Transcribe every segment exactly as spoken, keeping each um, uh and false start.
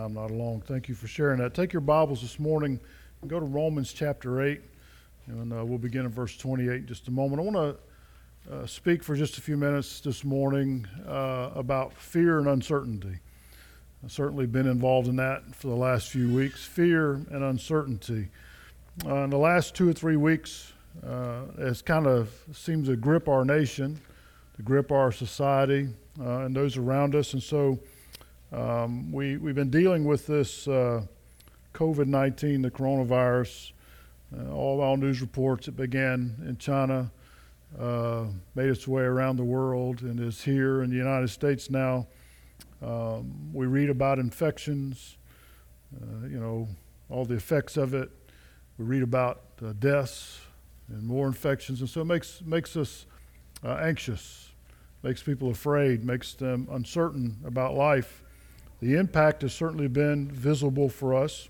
I'm not alone. Thank you for sharing that. Take your Bibles this morning and go to Romans chapter eight, and uh, we'll begin in verse twenty-eight in just a moment. I want to uh, speak for just a few minutes this morning uh, about fear and uncertainty. I've certainly been involved in that for the last few weeks, fear and uncertainty. Uh, in the last two or three weeks, uh, it's kind of seems to grip our nation, to grip our society uh, and those around us, and so Um, we, we've been dealing with this uh, covid nineteen, the coronavirus. Uh, all our news reports, it began in China, uh, made its way around the world, and is here in the United States now. Um, we read about infections, uh, you know, all the effects of it. We read about uh, deaths and more infections, and so it makes, makes us uh, anxious, makes people afraid, makes them uncertain about life. The impact has certainly been visible for us.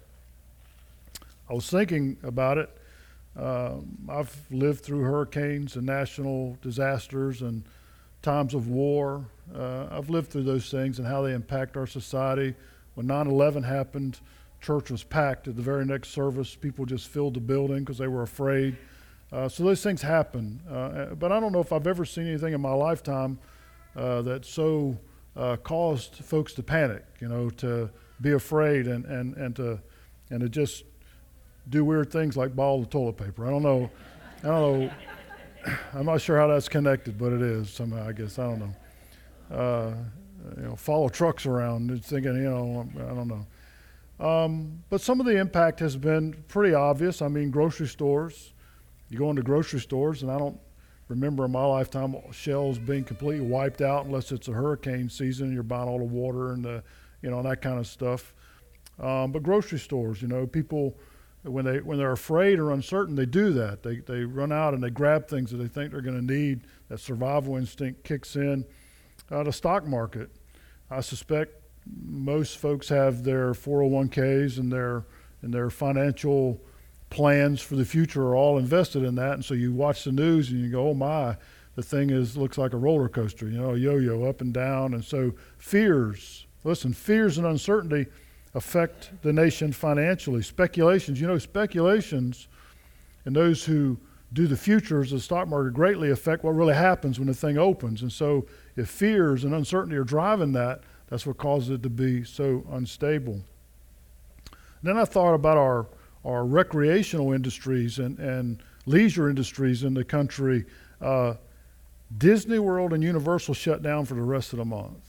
I was thinking about it. Uh, I've lived through hurricanes and national disasters and times of war. Uh, I've lived through those things and how they impact our society. When nine eleven happened, church was packed at the very next service. People just filled the building because they were afraid. Uh, so those things happen. Uh, but I don't know if I've ever seen anything in my lifetime uh, that so Uh, caused folks to panic, you know, to be afraid and, and, and to and to just do weird things like ball the toilet paper. I don't know, I don't know, I'm not sure how that's connected, but it is somehow, I guess. I don't know. Uh, you know, follow trucks around, and thinking, you know, I don't know. Um, but some of the impact has been pretty obvious. I mean, grocery stores. You go into grocery stores, and I don't remember in my lifetime shelves being completely wiped out unless it's a hurricane season and you're buying all the water and the, you know, that kind of stuff. Um, but grocery stores, you know, people, when they when they're afraid or uncertain, they do that. They they run out and they grab things that they think they're going to need. That survival instinct kicks in. Uh, the stock market, I suspect most folks have their four oh one k's and their and their financial plans for the future are all invested in that, and so you watch the news and you go, oh my, the thing is looks like a roller coaster, you know, a yo-yo up and down. And so fears, listen, fears and uncertainty affect the nation financially. Speculations, you know, speculations and those who do the futures of the stock market greatly affect what really happens when the thing opens. And so if fears and uncertainty are driving that, that's what causes it to be so unstable. And then I thought about our our recreational industries and, and leisure industries in the country. uh, Disney World and Universal shut down for the rest of the month.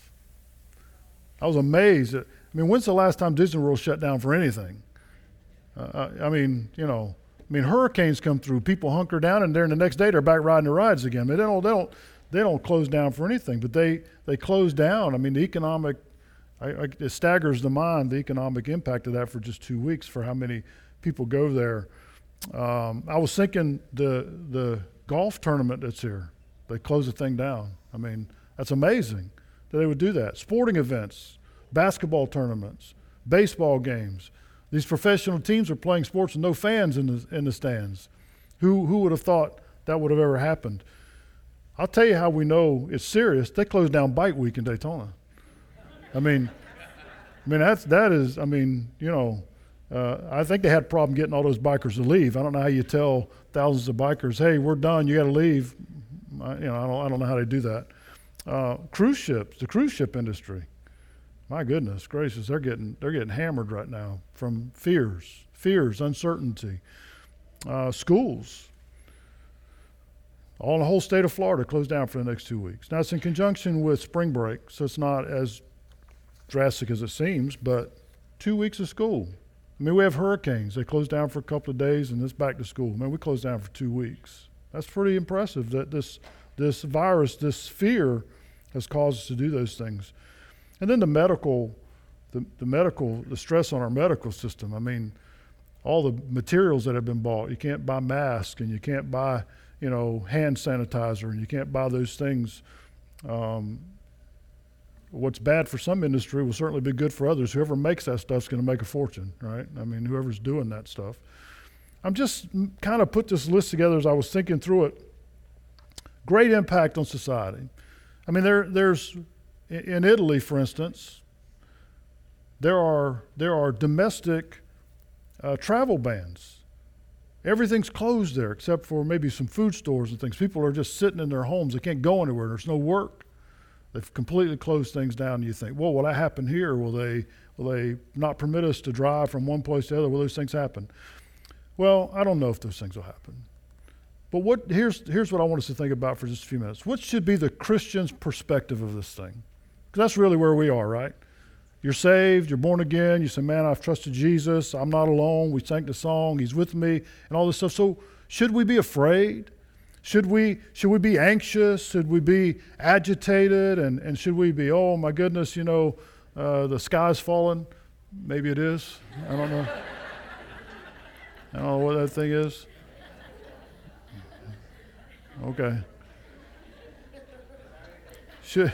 I was amazed. At, I mean, when's the last time Disney World shut down for anything? Uh, I, I mean, you know, I mean, hurricanes come through, people hunker down, and then the next day they're back riding the rides again. I mean, they don't, they don't, they don't close down for anything, but they, they close down. I mean, the economic, I, I, it staggers the mind, the economic impact of that for just two weeks for how many people go there. Um, I was thinking the the golf tournament that's here, they close the thing down. I mean, that's amazing that they would do that. Sporting events, basketball tournaments, baseball games. These professional teams are playing sports with no fans in the in the stands. Who who would have thought that would have ever happened? I'll tell you how we know it's serious. They closed down Bike Week in Daytona. I mean, I mean that's that is. I mean, you know. Uh, I think they had a problem getting all those bikers to leave. I don't know how you tell thousands of bikers, hey, we're done, you got to leave. I, you know, I don't, I don't know how they do that. Uh, cruise ships, the cruise ship industry. My goodness gracious, they're getting they're getting hammered right now from fears, fears, uncertainty. Uh, schools, all in the whole state of Florida, closed down for the next two weeks. Now it's in conjunction with spring break, so it's not as drastic as it seems, but two weeks of school. I mean, we have hurricanes. They close down for a couple of days, and it's back to school. I mean, we closed down for two weeks. That's pretty impressive that this this virus, this fear, has caused us to do those things. And then the medical, the, the medical, the stress on our medical system. I mean, all the materials that have been bought. You can't buy masks, and you can't buy, you know, hand sanitizer, and you can't buy those things. Um, What's bad for some industry will certainly be good for others. Whoever makes that stuff is going to make a fortune, right? I mean, whoever's doing that stuff. I'm just kind of put this list together as I was thinking through it. Great impact on society. I mean, there, there's, in Italy, for instance, there are there are domestic uh, travel bans. Everything's closed there except for maybe some food stores and things. People are just sitting in their homes. They can't go anywhere. There's no work. They've completely closed things down. And you think, well, will that happen here? Will they will they not permit us to drive from one place to the other? Will those things happen? Well, I don't know if those things will happen. But what here's here's what I want us to think about for just a few minutes. What should be the Christian's perspective of this thing? Because that's really where we are, right? You're saved, you're born again, you say, man, I've trusted Jesus, I'm not alone, we sang the song, he's with me, and all this stuff. So should we be afraid? Should we should we be anxious? Should we be agitated? And, and should we be, oh my goodness, you know, uh, the sky's falling? Maybe it is. I don't know. I don't know what that thing is. Okay. Should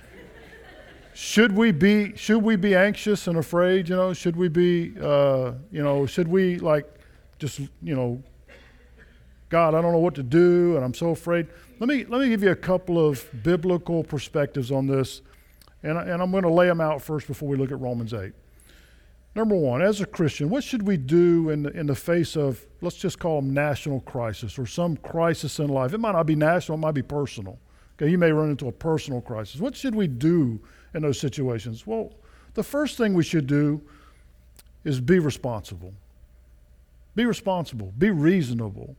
should we be should we be anxious and afraid? You know, should we be uh, you know should we like just you know God, I don't know what to do and I'm so afraid. Let me let me give you a couple of biblical perspectives on this, and and I'm going to lay them out first before we look at Romans eight. Number one, as a Christian, what should we do in the, in the face of, let's just call them national crisis or some crisis in life? It might not be national, it might be personal. Okay, you may run into a personal crisis. What should we do in those situations? Well, the first thing we should do is be responsible. Be responsible. Be reasonable.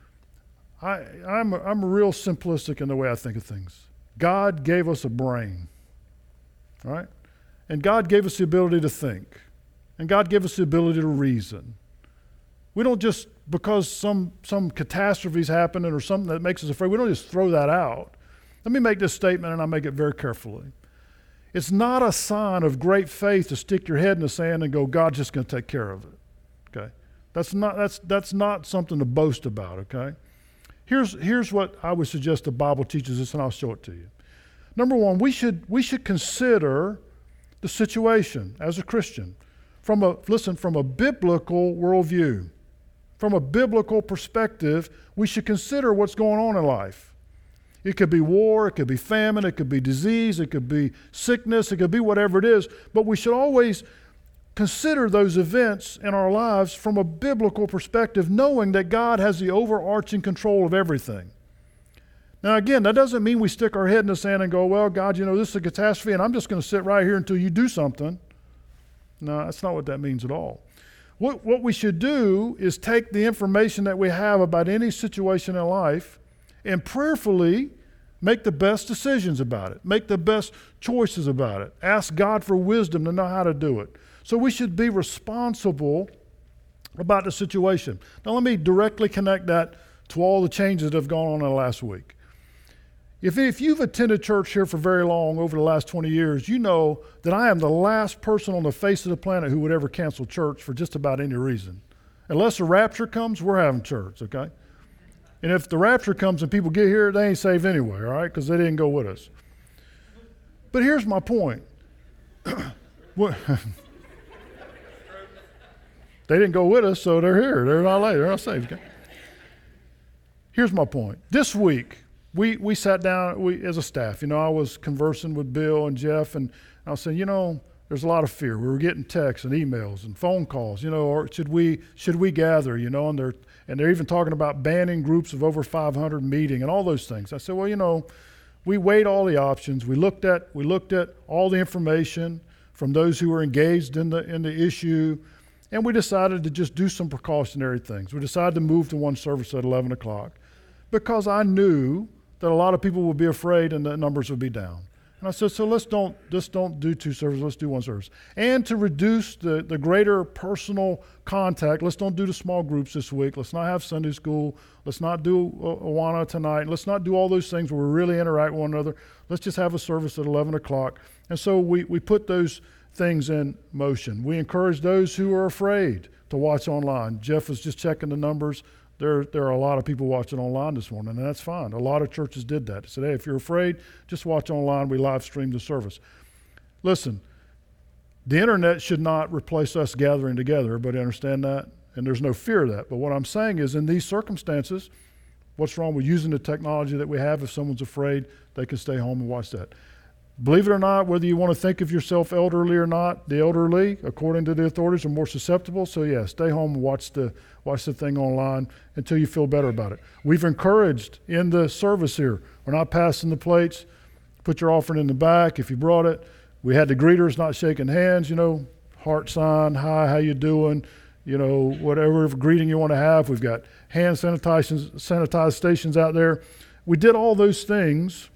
I, I'm, I'm real simplistic in the way I think of things. God gave us a brain, all right? And God gave us the ability to think. And God gave us the ability to reason. We don't just, because some some catastrophe's happening or something that makes us afraid, we don't just throw that out. Let me make this statement, and I make it very carefully. It's not a sign of great faith to stick your head in the sand and go, God's just going to take care of it. Okay? That's not that's that's not something to boast about, okay? Here's here's what I would suggest the Bible teaches us, and I'll show it to you. Number one, we should we should consider the situation as a Christian. From a, listen, from a biblical worldview, from a biblical perspective, we should consider what's going on in life. It could be war, it could be famine, it could be disease, it could be sickness, it could be whatever it is, but we should always consider those events in our lives from a biblical perspective, knowing that God has the overarching control of everything. Now again, that doesn't mean we stick our head in the sand and go, well, God, you know, this is a catastrophe and I'm just going to sit right here until you do something. No, that's not what that means at all. What, what we should do is take the information that we have about any situation in life and prayerfully make the best decisions about it, make the best choices about it, ask God for wisdom to know how to do it. So we should be responsible about the situation. Now let me directly connect that to all the changes that have gone on in the last week. If, if you've attended church here for very long, over the last twenty years, you know that I am the last person on the face of the planet who would ever cancel church for just about any reason. Unless the rapture comes, we're having church, okay? And if the rapture comes and people get here, they ain't saved anyway, all right, because they didn't go with us. But here's my point. What, they didn't go with us, so they're here. They're not late. They're not saved, okay? Here's my point. This week, We we sat down we as a staff. You know, I was conversing with Bill and Jeff, and I was saying, you know, there's a lot of fear. We were getting texts and emails and phone calls. You know, or should we should we gather? You know, and they're and they're even talking about banning groups of over five hundred meeting and all those things. I said, well, you know, we weighed all the options. We looked at we looked at all the information from those who were engaged in the in the issue, and we decided to just do some precautionary things. We decided to move to one service at eleven o'clock because I knew that a lot of people would be afraid and the numbers would be down. And I said, so let's don't just don't do two services, let's do one service. And to reduce the, the greater personal contact, let's don't do the small groups this week. Let's not have Sunday school. Let's not do Awana tonight. Let's not do all those things where we really interact with one another. Let's just have a service at eleven o'clock. And so we, we put those things in motion. We encourage those who are afraid to watch online. Jeff was just checking the numbers. There, there are a lot of people watching online this morning, and that's fine. A lot of churches did that. They said, hey, if you're afraid, just watch online. We live stream the service. Listen, the internet should not replace us gathering together. Everybody understand that? And there's no fear of that. But what I'm saying is in these circumstances, what's wrong with using the technology that we have? If someone's afraid, they can stay home and watch that. Believe it or not, whether you want to think of yourself elderly or not, the elderly, according to the authorities, are more susceptible. So yeah, stay home and watch the watch the thing online until you feel better about it. We've encouraged in the service here. We're not passing the plates. Put your offering in the back if you brought it. We had the greeters not shaking hands, you know, heart sign, hi, how you doing? You know, whatever greeting you want to have. We've got hand sanitization, sanitized stations out there. We did all those things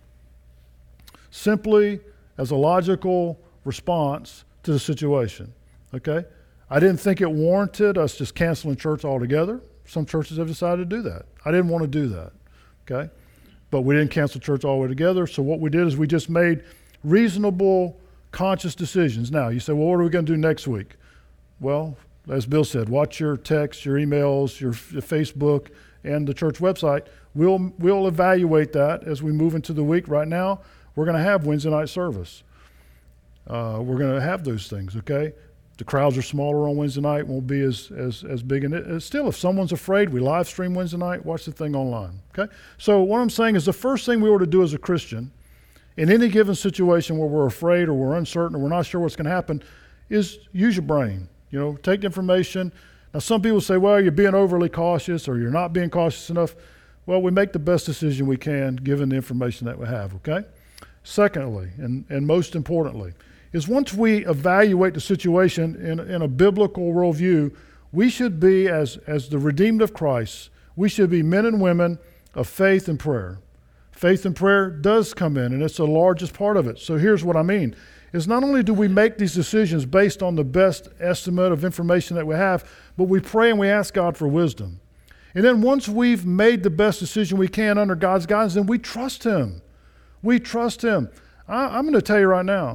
simply as a logical response to the situation, okay? I didn't think it warranted us just canceling church altogether. Some churches have decided to do that. I didn't want to do that, okay? But we didn't cancel church all the way together. So what we did is we just made reasonable, conscious decisions. Now, you say, well, what are we going to do next week? Well, as Bill said, watch your texts, your emails, your, your Facebook, and the church website. We'll, we'll evaluate that as we move into the week. Right now, we're going to have Wednesday night service. Uh, we're going to have those things, okay? The crowds are smaller on Wednesday night, won't be as as as big. And it, still, if someone's afraid, we live stream Wednesday night, watch the thing online, okay? So what I'm saying is the first thing we ought to do as a Christian in any given situation where we're afraid or we're uncertain or we're not sure what's going to happen is use your brain. You know, take the information. Now, some people say, well, you're being overly cautious or you're not being cautious enough. Well, we make the best decision we can given the information that we have, okay? Secondly, and, and most importantly, is once we evaluate the situation in, in a biblical worldview, we should be, as, as the redeemed of Christ, we should be men and women of faith and prayer. Faith and prayer does come in, and it's the largest part of it. So here's what I mean, is not only do we make these decisions based on the best estimate of information that we have, but we pray and we ask God for wisdom. And then once we've made the best decision we can under God's guidance, then we trust Him. We trust Him. I, I'm going to tell you right now,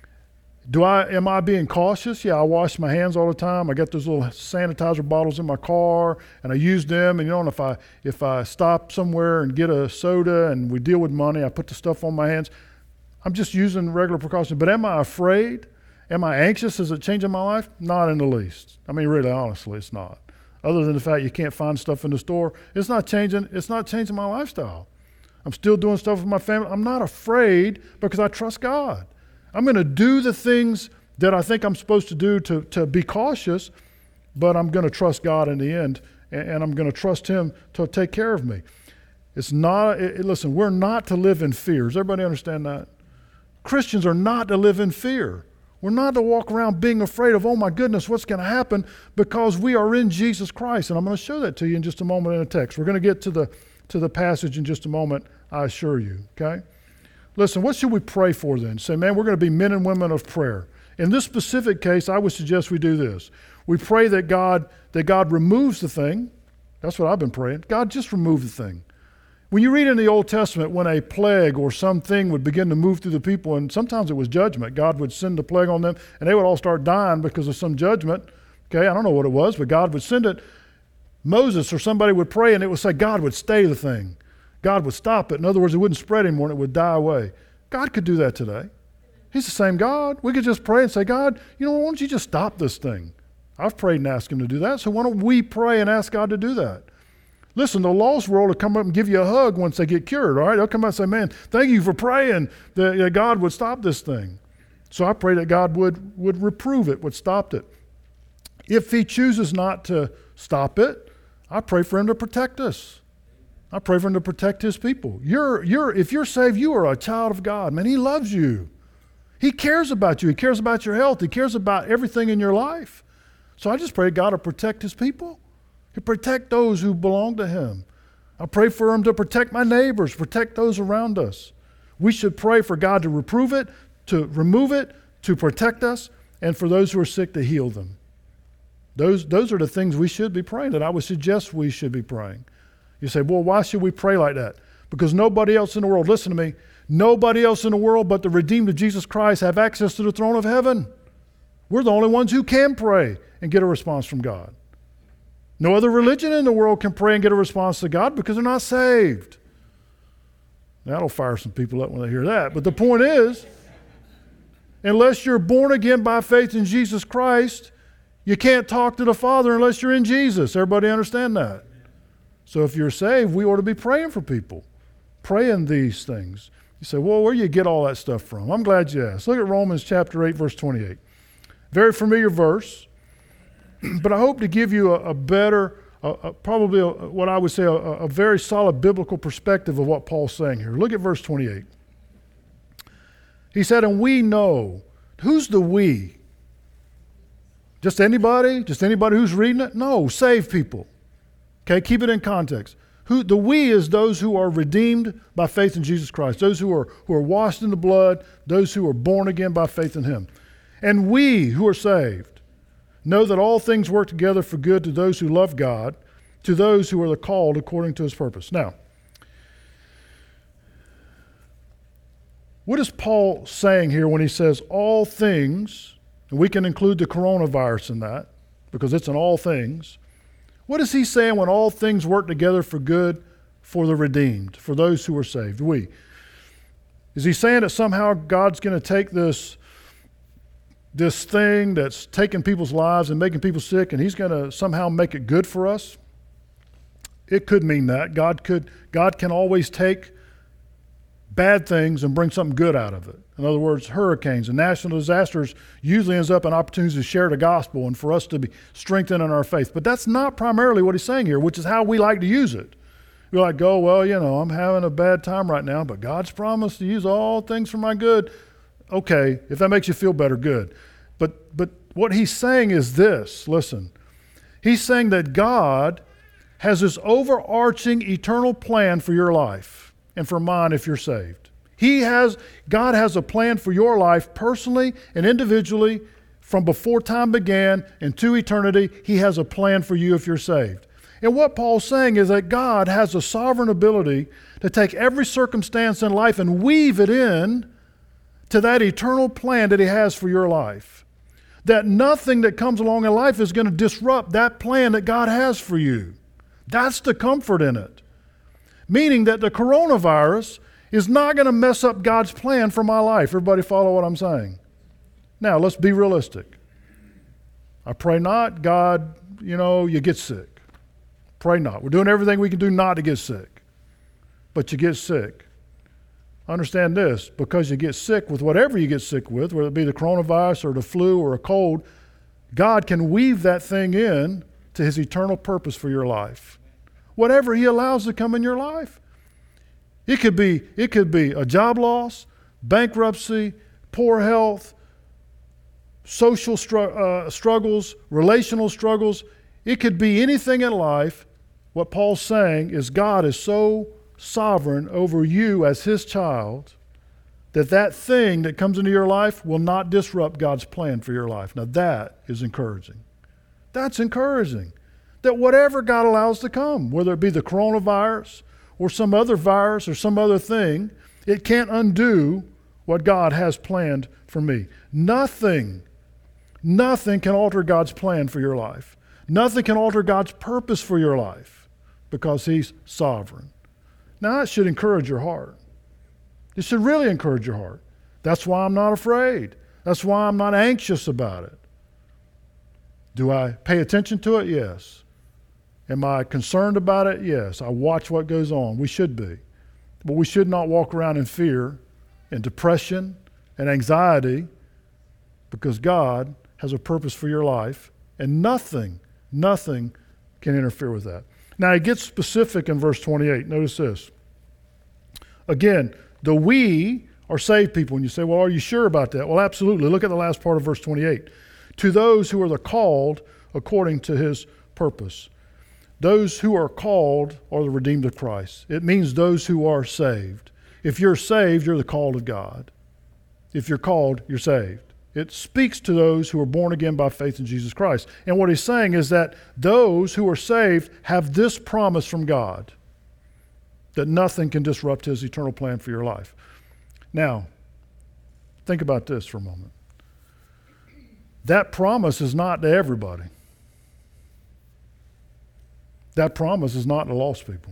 do I, am I being cautious? Yeah, I wash my hands all the time. I got those little sanitizer bottles in my car, and I use them. And you know, and if I if I stop somewhere and get a soda and we deal with money, I put the stuff on my hands. I'm just using regular precautions. But am I afraid? Am I anxious? Is it changing my life? Not in the least. I mean, really, honestly, it's not. Other than the fact you can't find stuff in the store, it's not changing. It's not changing my lifestyle. I'm still doing stuff with my family. I'm not afraid because I trust God. I'm going to do the things that I think I'm supposed to do to, to be cautious, but I'm going to trust God in the end, and, and I'm going to trust Him to take care of me. It's not, it, listen, we're not to live in fear. Does everybody understand that? Christians are not to live in fear. We're not to walk around being afraid of, oh my goodness, what's going to happen, because we are in Jesus Christ. And I'm going to show that to you in just a moment in a text. We're going to get to the to the passage in just a moment, I assure you, okay? Listen, what should we pray for then? Say, man, we're going to be men and women of prayer. In this specific case, I would suggest we do this. We pray that God that God removes the thing. That's what I've been praying. God, just remove the thing. When you read in the Old Testament, when a plague or something would begin to move through the people, and sometimes it was judgment, God would send a plague on them, and they would all start dying because of some judgment. Okay, I don't know what it was, but God would send it. Moses or somebody would pray, and it would say God would stay the thing. God would stop it. In other words, it wouldn't spread anymore, and it would die away. God could do that today. He's the same God. We could just pray and say, God, you know, why don't you just stop this thing? I've prayed and asked Him to do that, so why don't we pray and ask God to do that? Listen, the lost world will come up and give you a hug once they get cured, all right? They'll come out and say, man, thank you for praying that, that God would stop this thing. So I pray that God would, would reprove it, would stop it. If He chooses not to stop it, I pray for Him to protect us. I pray for Him to protect His people. You're, you're, if you're saved, you are a child of God. Man, He loves you. He cares about you. He cares about your health. He cares about everything in your life. So I just pray God will protect His people. He'll protect those who belong to Him. I pray for Him to protect my neighbors, protect those around us. We should pray for God to reprove it, to remove it, to protect us, and for those who are sick to heal them. Those, those are the things we should be praying, that I would suggest we should be praying. You say, well, why should we pray like that? Because nobody else in the world, listen to me, nobody else in the world but the redeemed of Jesus Christ have access to the throne of heaven. We're the only ones who can pray and get a response from God. No other religion in the world can pray and get a response to God because they're not saved. That'll fire some people up when they hear that. But the point is, unless you're born again by faith in Jesus Christ, you can't talk to the Father unless you're in Jesus. Everybody understand that? So if you're saved, we ought to be praying for people, praying these things. You say, well, where do you get all that stuff from? I'm glad you asked. Look at Romans chapter eight, verse twenty-eight. Very familiar verse, but I hope to give you a, a better, a, a, probably a, what I would say, a, a very solid biblical perspective of what Paul's saying here. Look at verse twenty-eight. He said, and we know. Who's the we? Just anybody? Just anybody who's reading it? No, saved people. Okay, keep it in context. Who the we is those who are redeemed by faith in Jesus Christ, those who are who are washed in the blood, those who are born again by faith in him. And we who are saved know that all things work together for good to those who love God, to those who are the called according to his purpose. Now, what is Paul saying here when he says all things, and we can include the coronavirus in that, because it's in all things. What is he saying when all things work together for good for the redeemed, for those who are saved? We. Is he saying that somehow God's going to take this, this thing that's taking people's lives and making people sick, and he's going to somehow make it good for us? It could mean that. God could. God can always take bad things and bring something good out of it. In other words, hurricanes and national disasters usually ends up in opportunities to share the gospel and for us to be strengthened in our faith. But that's not primarily what he's saying here, which is how we like to use it. We like go, well, you know, I'm having a bad time right now, but God's promised to use all things for my good. Okay, if that makes you feel better, good. But but what he's saying is this, listen. He's saying that God has this overarching eternal plan for your life. And for mine if you're saved. He has, God has a plan for your life personally and individually from before time began into eternity. He has a plan for you if you're saved. And what Paul's saying is that God has a sovereign ability to take every circumstance in life and weave it in to that eternal plan that he has for your life. That nothing that comes along in life is going to disrupt that plan that God has for you. That's the comfort in it. Meaning that the coronavirus is not going to mess up God's plan for my life. Everybody follow what I'm saying? Now, let's be realistic. I pray not, God, you know, you get sick. Pray not. We're doing everything we can do not to get sick. But you get sick. Understand this, because you get sick with whatever you get sick with, whether it be the coronavirus or the flu or a cold, God can weave that thing in to his eternal purpose for your life. Whatever he allows to come in your life. It could be, it could be a job loss, bankruptcy, poor health, social str- uh, struggles, relational struggles. It could be anything in life. What Paul's saying is God is so sovereign over you as his child that that thing that comes into your life will not disrupt God's plan for your life. Now that is encouraging. That's encouraging. That whatever God allows to come, whether it be the coronavirus or some other virus or some other thing, it can't undo what God has planned for me. Nothing, nothing can alter God's plan for your life. Nothing can alter God's purpose for your life because he's sovereign. Now, that should encourage your heart. It should really encourage your heart. That's why I'm not afraid. That's why I'm not anxious about it. Do I pay attention to it? Yes. Am I concerned about it? Yes. I watch what goes on. We should be. But we should not walk around in fear and depression and anxiety because God has a purpose for your life and nothing, nothing can interfere with that. Now, he gets specific in verse twenty-eight. Notice this. Again, the we are saved people. And you say, well, are you sure about that? Well, absolutely. Look at the last part of verse twenty-eight. To those who are the called according to his purpose. Those who are called are the redeemed of Christ. It means those who are saved. If you're saved, you're the called of God. If you're called, you're saved. It speaks to those who are born again by faith in Jesus Christ. And what he's saying is that those who are saved have this promise from God, that nothing can disrupt his eternal plan for your life. Now, think about this for a moment. That promise is not to everybody. That promise is not to lost people.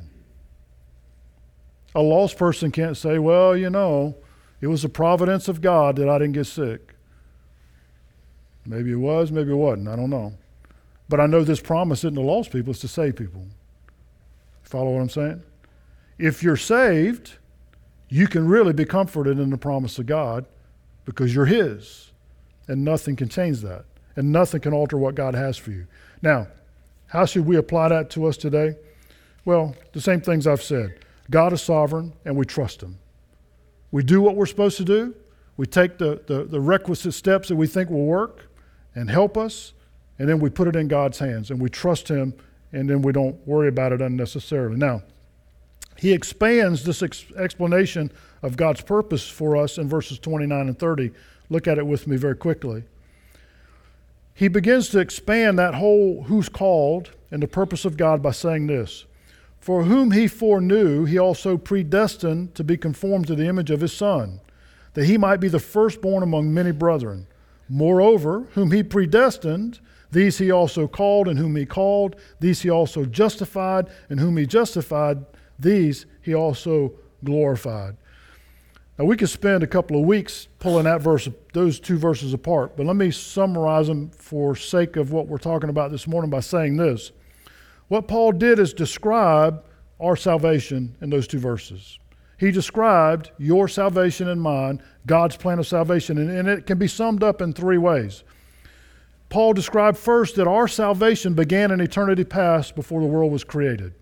A lost person can't say, well, you know, it was the providence of God that I didn't get sick. Maybe it was, maybe it wasn't. I don't know. But I know this promise isn't to lost people, it's to save people. Follow what I'm saying? If you're saved, you can really be comforted in the promise of God because you're His. And nothing can change that. And nothing can alter what God has for you. Now, how should we apply that to us today? Well, the same things I've said. God is sovereign, and we trust Him. We do what we're supposed to do. We take the, the, the requisite steps that we think will work and help us, and then we put it in God's hands, and we trust Him, and then we don't worry about it unnecessarily. Now, He expands this ex- explanation of God's purpose for us in verses twenty-nine and thirty. Look at it with me very quickly. He begins to expand that whole who's called and the purpose of God by saying this. For whom He foreknew, He also predestined to be conformed to the image of His Son, that He might be the firstborn among many brethren. Moreover, whom He predestined, these He also called, and whom He called, these He also justified, and whom He justified, these He also glorified. Now, we could spend a couple of weeks pulling that verse, those two verses apart, but let me summarize them for sake of what we're talking about this morning by saying this. What Paul did is describe our salvation in those two verses. He described your salvation and mine, God's plan of salvation, and, and it can be summed up in three ways. Paul described first that our salvation began in eternity past before the world was created.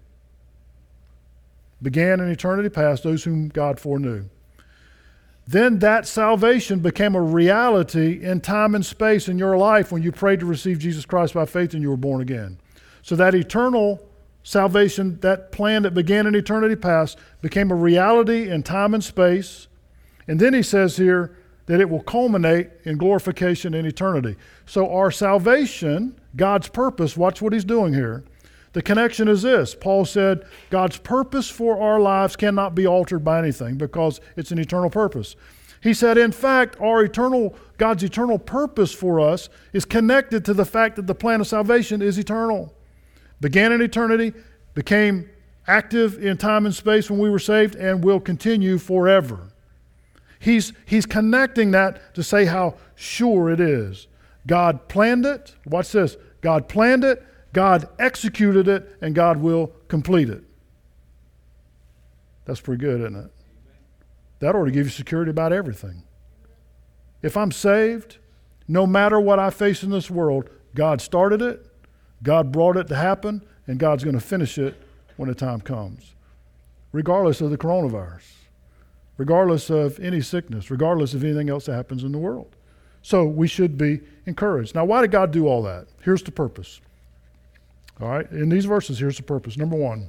Began in eternity past, those whom God foreknew. Then that salvation became a reality in time and space in your life when you prayed to receive Jesus Christ by faith and you were born again. So that eternal salvation, that plan that began in eternity past, became a reality in time and space. And then he says here that it will culminate in glorification in eternity. So our salvation, God's purpose, watch what he's doing here. The connection is this. Paul said, God's purpose for our lives cannot be altered by anything because it's an eternal purpose. He said, in fact, our eternal, God's eternal purpose for us is connected to the fact that the plan of salvation is eternal. Began in eternity, became active in time and space when we were saved, and will continue forever. He's, he's connecting that to say how sure it is. God planned it. Watch this. God planned it. God executed it, and God will complete it. That's pretty good, isn't it? That ought to give you security about everything. If I'm saved, no matter what I face in this world, God started it, God brought it to happen, and God's going to finish it when the time comes. Regardless of the coronavirus, regardless of any sickness, regardless of anything else that happens in the world. So we should be encouraged. Now, why did God do all that? Here's the purpose. All right, in these verses, here's the purpose. Number one,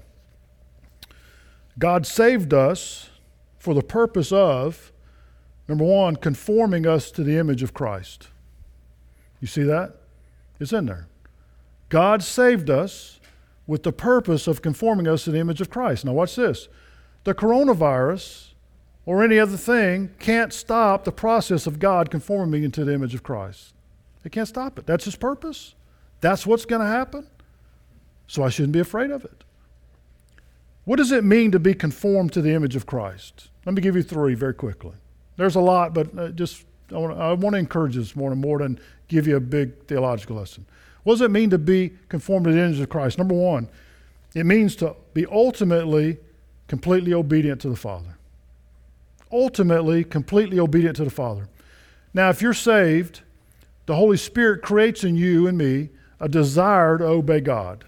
God saved us for the purpose of, number one, conforming us to the image of Christ. You see that? It's in there. God saved us with the purpose of conforming us to the image of Christ. Now watch this. The coronavirus or any other thing can't stop the process of God conforming me into the image of Christ. It can't stop it. That's His purpose. That's what's going to happen. So I shouldn't be afraid of it. What does it mean to be conformed to the image of Christ? Let me give you three very quickly. There's a lot, but uh, just I want, to, I want to encourage you this morning more than give you a big theological lesson. What does it mean to be conformed to the image of Christ? Number one, it means to be ultimately completely obedient to the Father. Ultimately, completely obedient to the Father. Now, if you're saved, the Holy Spirit creates in you and me a desire to obey God.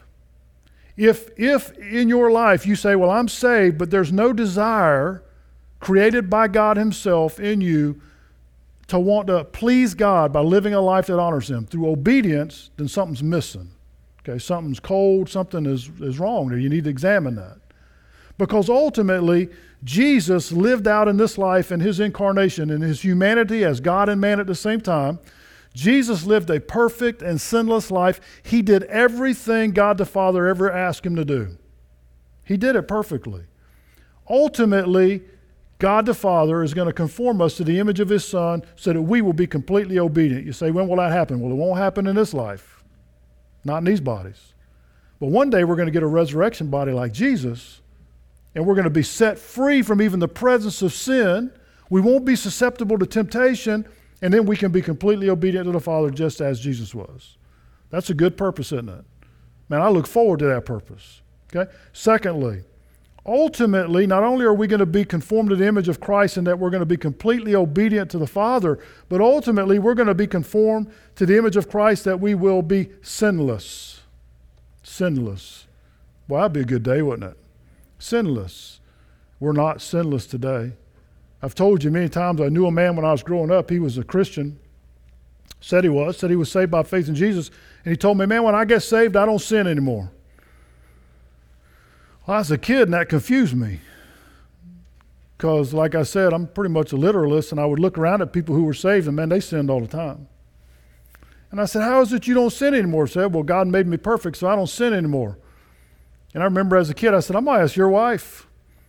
If, if in your life you say, well, I'm saved, but there's no desire created by God Himself in you to want to please God by living a life that honors Him through obedience, then something's missing. Okay, something's cold, something is, is wrong there. You need to examine that. Because ultimately, Jesus lived out in this life in His incarnation, in His humanity as God and man at the same time. Jesus lived a perfect and sinless life. He did everything God the Father ever asked Him to do. He did it perfectly. Ultimately, God the Father is going to conform us to the image of His Son so that we will be completely obedient. You say, when will that happen? Well, it won't happen in this life, not in these bodies. But one day we're going to get a resurrection body like Jesus, and we're going to be set free from even the presence of sin. We won't be susceptible to temptation, and then we can be completely obedient to the Father just as Jesus was. That's a good purpose, isn't it? Man, I look forward to that purpose. Okay. Secondly, Ultimately, not only are we going to be conformed to the image of Christ and that we're going to be completely obedient to the Father, but ultimately we're going to be conformed to the image of Christ that we will be sinless. Sinless. Well, that'd be a good day, wouldn't it? Sinless. We're not sinless today. I've told you many times, I knew a man when I was growing up. He was a Christian. Said he was. Said he was saved by faith in Jesus. And he told me, man, when I get saved, I don't sin anymore. Well, I was a kid, and that confused me. Because, like I said, I'm pretty much a literalist, and I would look around at people who were saved, and man, they sinned all the time. And I said, how is it you don't sin anymore? He said, well, God made me perfect, so I don't sin anymore. And I remember as a kid, I said, I'm going to ask your wife.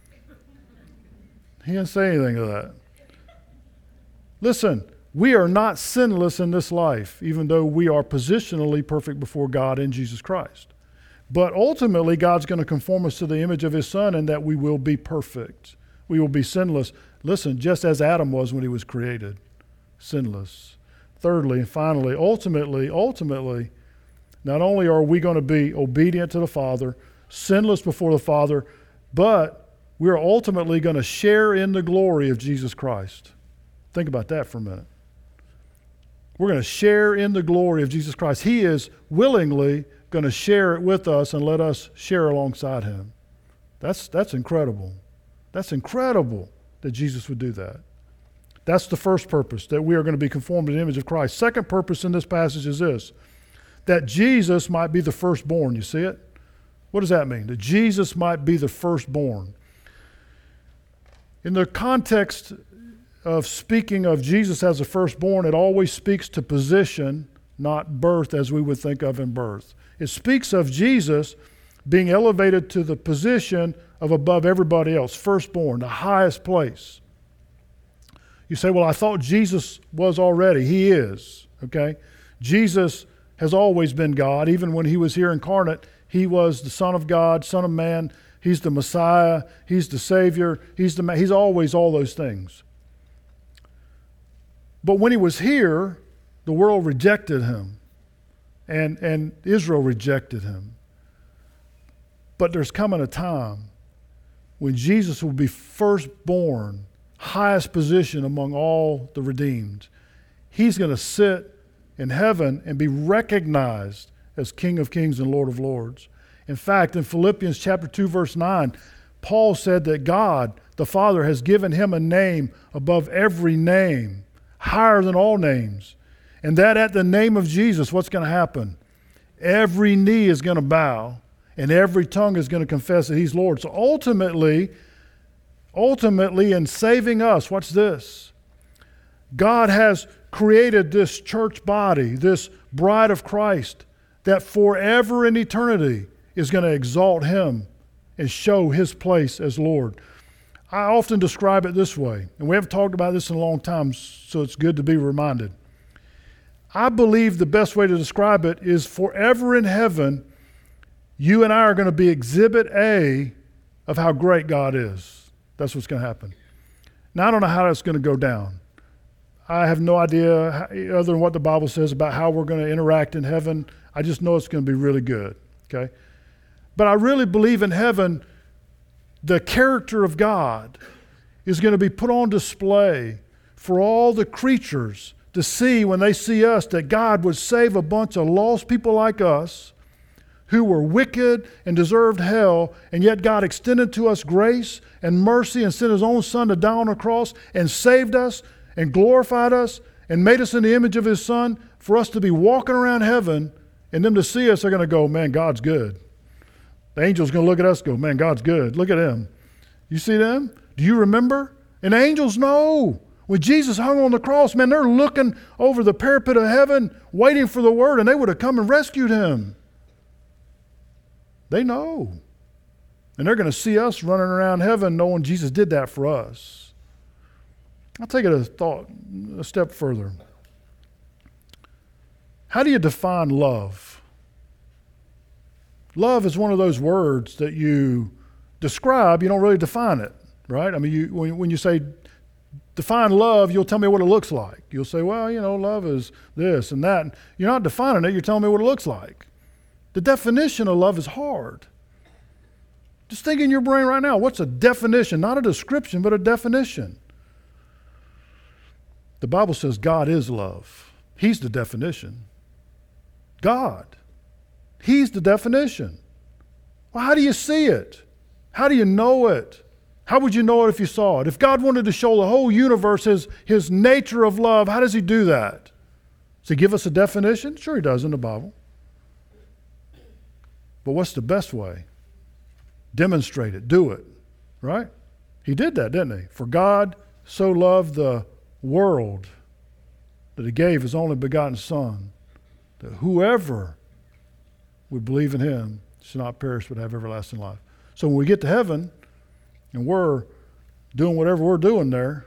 He didn't say anything to that. Listen, we are not sinless in this life, even though we are positionally perfect before God in Jesus Christ. But ultimately, God's going to conform us to the image of His Son, and that we will be perfect. We will be sinless. Listen, just as Adam was when he was created, sinless. Thirdly, and finally, ultimately, ultimately, not only are we going to be obedient to the Father, sinless before the Father, but we're ultimately going to share in the glory of Jesus Christ. Think about that for a minute. We're going to share in the glory of Jesus Christ. He is willingly going to share it with us and let us share alongside Him. That's, that's incredible. That's incredible that Jesus would do that. That's the first purpose, that we are going to be conformed to the image of Christ. Second purpose in this passage is this, that Jesus might be the firstborn. You see it? What does that mean? That Jesus might be the firstborn. In the context of speaking of Jesus as the firstborn, it always speaks to position, not birth as we would think of in birth. It speaks of Jesus being elevated to the position of above everybody else, firstborn, the highest place. You say, well, I thought Jesus was already. He is, okay? Jesus has always been God. Even when He was here incarnate, He was the Son of God, Son of Man. He's the Messiah. He's the Savior. He's the He's always all those things. But when He was here, the world rejected Him, and, and Israel rejected Him. But there's coming a time when Jesus will be firstborn, highest position among all the redeemed. He's going to sit in heaven and be recognized as King of Kings and Lord of Lords. In fact, in Philippians chapter two, verse nine, Paul said that God, the Father, has given Him a name above every name, higher than all names. And that at the name of Jesus, what's going to happen? Every knee is going to bow, and every tongue is going to confess that He's Lord. So ultimately, ultimately in saving us, watch this, God has created this church body, this bride of Christ, that forever in eternity is going to exalt Him and show His place as Lord. I often describe it this way, and we haven't talked about this in a long time, so it's good to be reminded. I believe the best way to describe it is forever in heaven, you and I are going to be exhibit A of how great God is. That's what's going to happen. Now, I don't know how that's going to go down. I have no idea how, other than what the Bible says about how we're going to interact in heaven. I just know it's going to be really good, okay? But I really believe in heaven, the character of God is going to be put on display for all the creatures to see when they see us, that God would save a bunch of lost people like us who were wicked and deserved hell, and yet God extended to us grace and mercy and sent His own Son to die on a cross and saved us and glorified us and made us in the image of His Son for us to be walking around heaven, and them to see us, they're going to go, man, God's good. The angel's going to look at us and go, man, God's good. Look at Him. You see them? Do you remember? And the angels know. When Jesus hung on the cross, man, they're looking over the parapet of heaven, waiting for the word, and they would have come and rescued Him. They know. And they're going to see us running around heaven knowing Jesus did that for us. I'll take it a thought, a step further. How do you define love? Love is one of those words that you describe, you don't really define it, right? I mean, you, when, when you say define love, you'll tell me what it looks like. You'll say, well, you know, love is this and that. You're not defining it, you're telling me what it looks like. The definition of love is hard. Just think in your brain right now, what's a definition? Not a description, but a definition. The Bible says God is love. He's the definition. God. He's the definition. Well, how do you see it? How do you know it? How would you know it if you saw it? If God wanted to show the whole universe his, his nature of love, how does he do that? Does he give us a definition? Sure he does in the Bible. But what's the best way? Demonstrate it. Do it. Right? He did that, didn't he? For God so loved the world that he gave his only begotten Son, that whoever would believe in him should not perish but have everlasting life. So when we get to heaven and we're doing whatever we're doing there,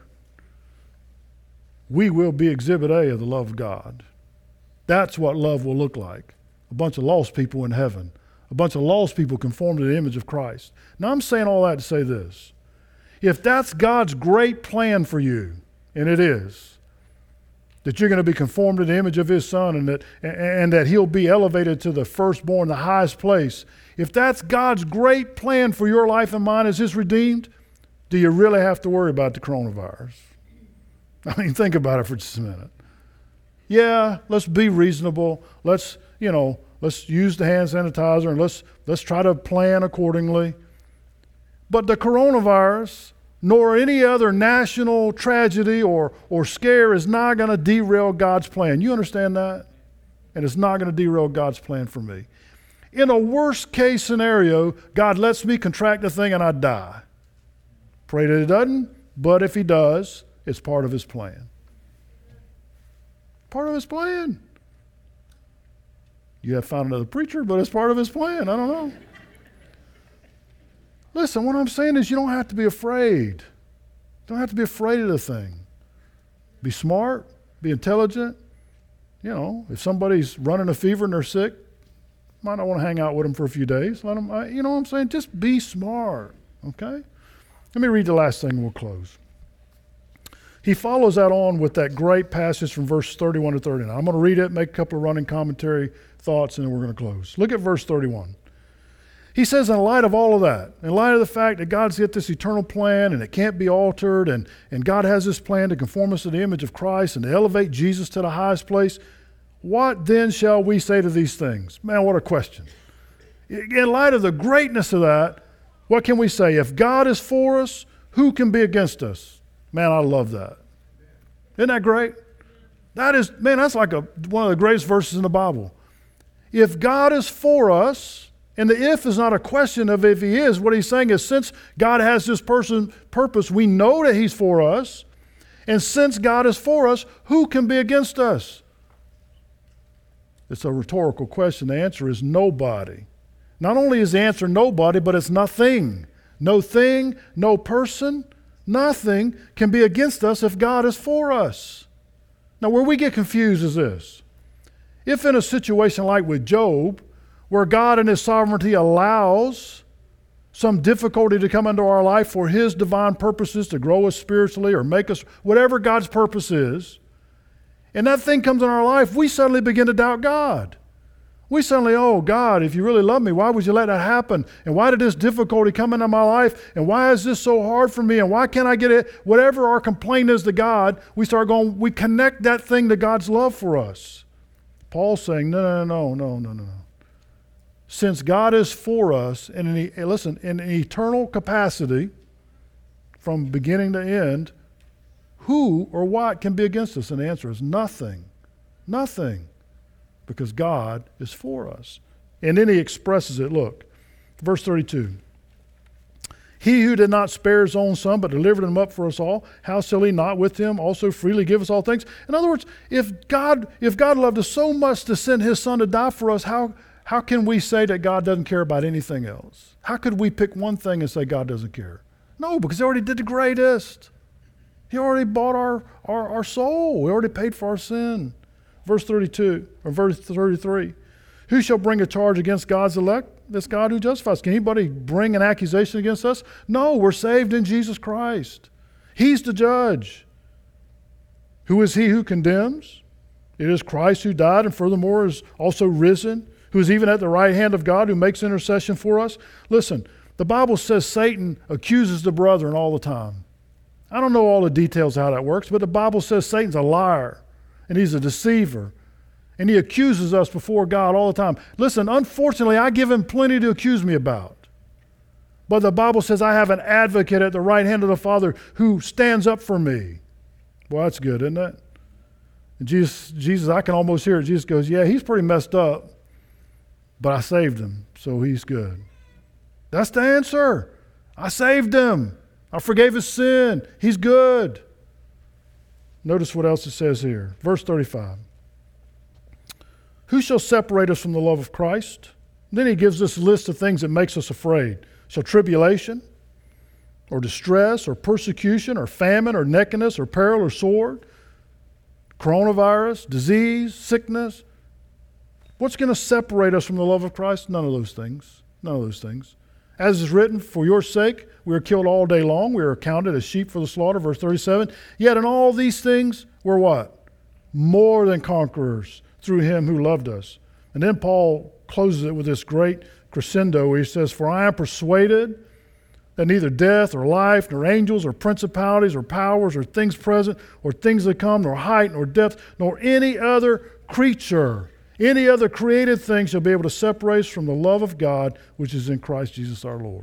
we will be exhibit A of the love of God. That's what love will look like. A bunch of lost people in heaven. A bunch of lost people conformed to the image of Christ. Now I'm saying all that to say this. If that's God's great plan for you, and it is, that you're going to be conformed to the image of his Son and that, and that he'll be elevated to the firstborn, the highest place. If that's God's great plan for your life and mine as his redeemed, do you really have to worry about the coronavirus? I mean, think about it for just a minute. Yeah, let's be reasonable. Let's, you know, let's use the hand sanitizer and let's let's try to plan accordingly. But the coronavirus, nor any other national tragedy or, or scare is not going to derail God's plan. You understand that? And it's not going to derail God's plan for me. In a worst case scenario, God lets me contract the thing and I die. Pray that he doesn't, but if he does, it's part of his plan. Part of his plan. You have found another preacher, but it's part of his plan. I don't know. Listen, what I'm saying is you don't have to be afraid. You don't have to be afraid of the thing. Be smart, be intelligent. You know, if somebody's running a fever and they're sick, might not want to hang out with them for a few days. Let them, you know what I'm saying? Just be smart, okay? Let me read the last thing and we'll close. He follows that on with that great passage from verse thirty-one to thirty-nine. I'm going to read it, make a couple of running commentary thoughts, and then we're going to close. Look at verse thirty-one. He says, in light of all of that, in light of the fact that God's got this eternal plan and it can't be altered, and, and God has this plan to conform us to the image of Christ and to elevate Jesus to the highest place, what then shall we say to these things? Man, what a question. In light of the greatness of that, what can we say? If God is for us, who can be against us? Man, I love that. Isn't that great? That is, man, that's like a, one of the greatest verses in the Bible. If God is for us, and the if is not a question of if he is, what he's saying is since God has this person purpose, we know that he's for us. And since God is for us, who can be against us? It's a rhetorical question. The answer is nobody. Not only is the answer nobody, but it's nothing. No thing, no person, nothing can be against us if God is for us. Now, where we get confused is this. If in a situation like with Job, where God in his sovereignty allows some difficulty to come into our life for his divine purposes to grow us spiritually or make us, whatever God's purpose is, and that thing comes in our life, we suddenly begin to doubt God. We suddenly, oh, God, if you really love me, why would you let that happen? And why did this difficulty come into my life? And why is this so hard for me? And why can't I get it? Whatever our complaint is to God, we start going, we connect that thing to God's love for us. Paul's saying, no, no, no, no, no, no, no. Since God is for us, and in, listen, in an eternal capacity, from beginning to end, who or what can be against us? And the answer is nothing. Nothing. Because God is for us. And then he expresses it. Look, verse thirty-two. He who did not spare his own son, but delivered him up for us all, how shall he not with him also freely give us all things? In other words, if God, if God loved us so much to send his son to die for us, how, how can we say that God doesn't care about anything else? How could we pick one thing and say God doesn't care? No, because he already did the greatest. He already bought our, our, our soul. He already paid for our sin. Verse thirty-two, or verse thirty-three. Who shall bring a charge against God's elect? This God who justifies. Can anybody bring an accusation against us? No, we're saved in Jesus Christ. He's the judge. Who is he who condemns? It is Christ who died and furthermore is also risen, who is even at the right hand of God, who makes intercession for us. Listen, The Bible says Satan accuses the brethren all the time. I don't know all the details of how that works, but the Bible says Satan's a liar and he's a deceiver. And he accuses us before God all the time. Listen, unfortunately, I give him plenty to accuse me about. But the Bible says I have an advocate at the right hand of the Father who stands up for me. Well, that's good, isn't it? And Jesus, Jesus, I can almost hear it. Jesus goes, yeah, he's pretty messed up, but I saved him, so he's good. That's the answer. I saved him. I forgave his sin. He's good. Notice what else it says here. Verse thirty-five. Who shall separate us from the love of Christ? Then he gives this list of things that makes us afraid. Shall tribulation, or distress, or persecution, or famine, or nakedness, or peril, or sword, coronavirus, disease, sickness? What's going to separate us from the love of Christ? None of those things. None of those things. As is written, for your sake we are killed all day long. We are accounted as sheep for the slaughter. Verse thirty-seven. Yet in all these things we're what? More than conquerors through him who loved us. And then Paul closes it with this great crescendo where he says, for I am persuaded that neither death or life, nor angels or principalities or powers or things present or things to come, nor height nor depth, nor any other creature, any other created thing shall be able to separate us from the love of God which is in Christ Jesus our Lord.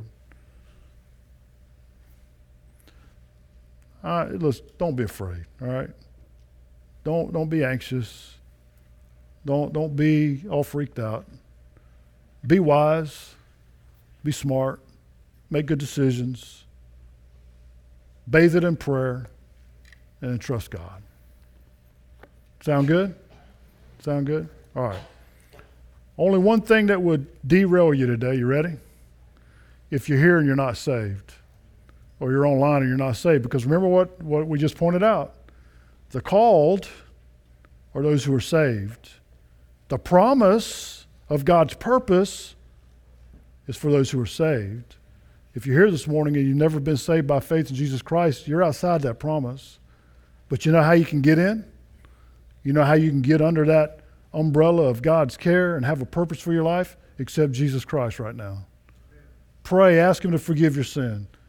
Uh, listen, don't be afraid, all right? Don't, don't be anxious. Don't, don't be all freaked out. Be wise. Be smart. Make good decisions. Bathe it in prayer and trust God. Sound good? Sound good? All right. Only one thing that would derail you today. You ready? If you're here and you're not saved, or you're online and you're not saved, because remember what, what we just pointed out. The called are those who are saved. The promise of God's purpose is for those who are saved. If you're here this morning and you've never been saved by faith in Jesus Christ, you're outside that promise. But you know how you can get in? You know how you can get under that umbrella of God's care and have a purpose for your life? Accept Jesus Christ right now. Pray, ask him to forgive your sin.